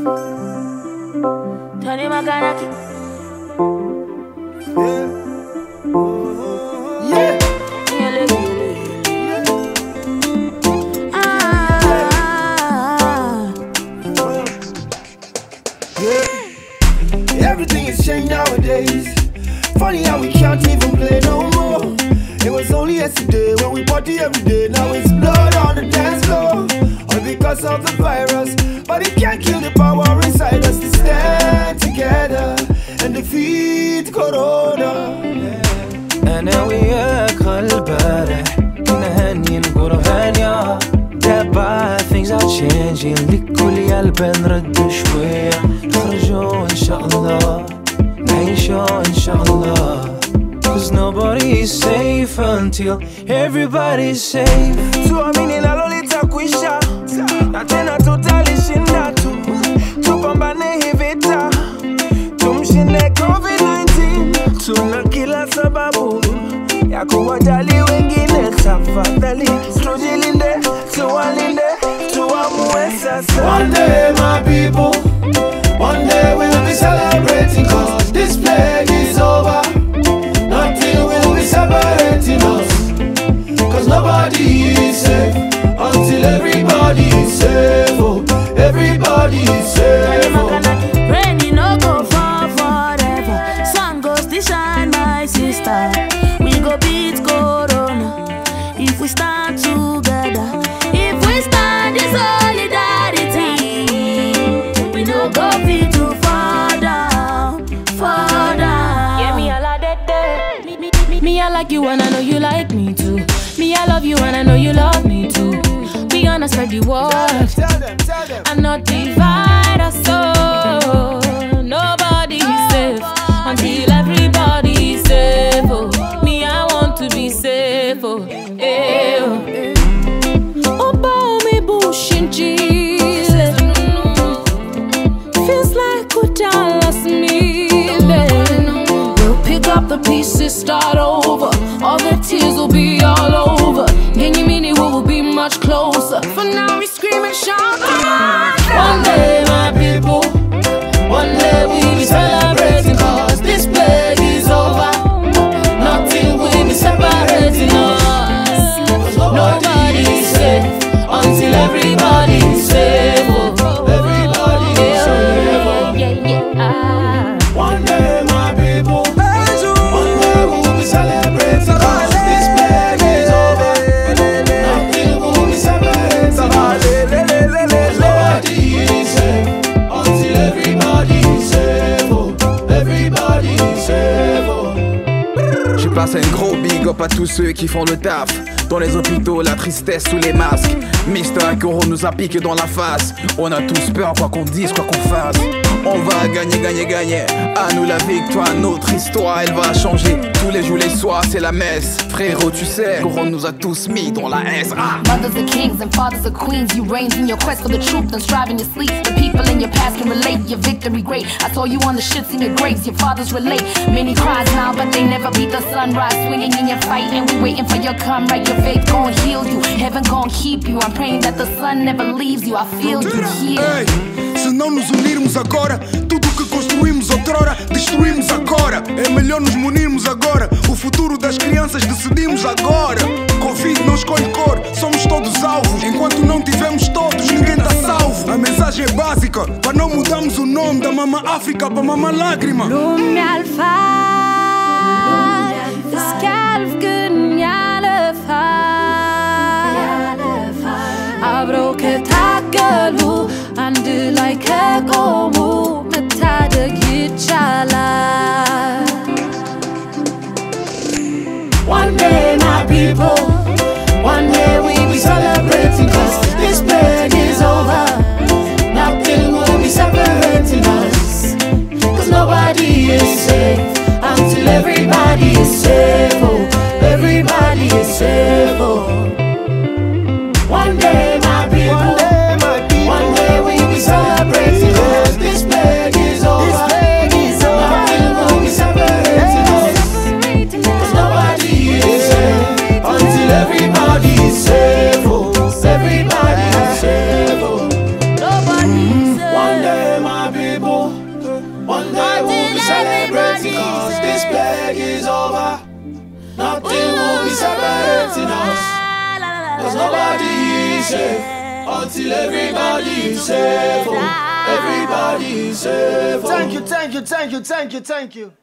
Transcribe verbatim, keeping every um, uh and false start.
Tony Maganaki. Yeah. Yeah. Everything has changed nowadays. Funny how we can't even play no more. It was only yesterday when we party every day. Now it's blood on the dance floor. All because of the virus. But it can't kill the power inside us to stand together and defeat Corona. أنا وياك البارح كنا هانيين نقولوا هانية. دابا things are changing لكل قلب نرد شوية. نخرجوا إن شاء الله نعيشوا إن شاء الله. Cause nobody's safe until everybody's safe. Tuamini nalo litakwisha na tena tutalishinda tu. Tupambane hii vita tumshinde covid nineteen. Tuna kila sababu ya kuwajali wengine. Tafadhali tujilinde, tuwalinde, tuamue sasa. One day my people, one day we'll be celebrating. Cause this plague is over. Nothing will be separating us. Cause nobody is safe until everybody is safe. Oh, everybody is safe. Oh. Rain no go fall forever. Sun goes to shine, my sister. We go beat Corona if we stand together. If we stand in solidarity, we no go fit to fall down, fall down. Yeah, me I like that. Me, me, me, me I like you and I know you like me too. Me I love you and I know you love me too. We gonna spread the word and not divide us so. Nobody is safe until everybody is safe. Oh, me I want to be safe. Oh, eh, oh. About me bush and cheese. Feels like we're done lost me. We'll pick up the pieces, start over. All the tears will be all over. And you mean it will be much closer. For now we scream and shout. One day my people, one day we'll be celebrating. Cause this plague is over. Nothing will be separating us. Cause nobody is safe until everybody is safe. Oh, everybody is safe. Yeah, yeah. One day my people, one day we'll be celebrating. Cause this plague is over. Nothing will be separating us. Nobody is safe until everybody is safe. Oh, everybody is safe. Oh. J'ai passé un gros big up à tous ceux qui font le taf. Dans les hôpitaux, la tristesse sous les masques. Mister Corona nous a piqué dans la face. On a tous peur, quoi qu'on dise, quoi qu'on fasse. On va gagner, gagner, gagner. À nous la victoire, notre histoire, elle va changer. Tous les jours, les soirs, c'est la messe. Frérot, tu sais, Corona nous a tous mis dans la S. Ah. Mothers are kings and fathers are queens. You reigns in your quest for the truth and strive in your sleep. The people in your past can relate, your victory great. I saw you on the shits in your graves, your fathers relate. Many cries now, but they never beat the sunrise. Swinging in your fight and we waiting for your come right. Your faith gon' heal you, heaven gon' keep you. I'm praying that the sun never leaves you. I feel you here. Ei, se não nos unirmos agora, tudo que construímos outrora, destruímos agora. É melhor nos munirmos agora. O futuro das crianças decidimos agora. Covid não escolhe cor, somos todos alvos. Enquanto não tivermos todos, ninguém tá salvo. A mensagem é básica, para não mudarmos o nome da Mama África para Mama Lágrima. Låt mig all fall, det skal kunna i alla fall. Abroket hagelu, andu like a gomu, metade gichala. One day my people, one day we'll be celebrating. Cause this plague is over. Nothing will be separating us. Cause nobody is safe until everybody is safe. Oh, everybody is safe. Oh. One day my people, one day, my people, one day we'll be celebrating. Cause this plague is over. Nothing will be separating us. Cause nobody is safe until everybody is safe. Oh, everybody is safe. this plague is over, nothing will be separating us. Cause nobody is safe until everybody is safe. Oh, everybody is safe. Oh. Thank you, thank you, thank you, thank you, thank you.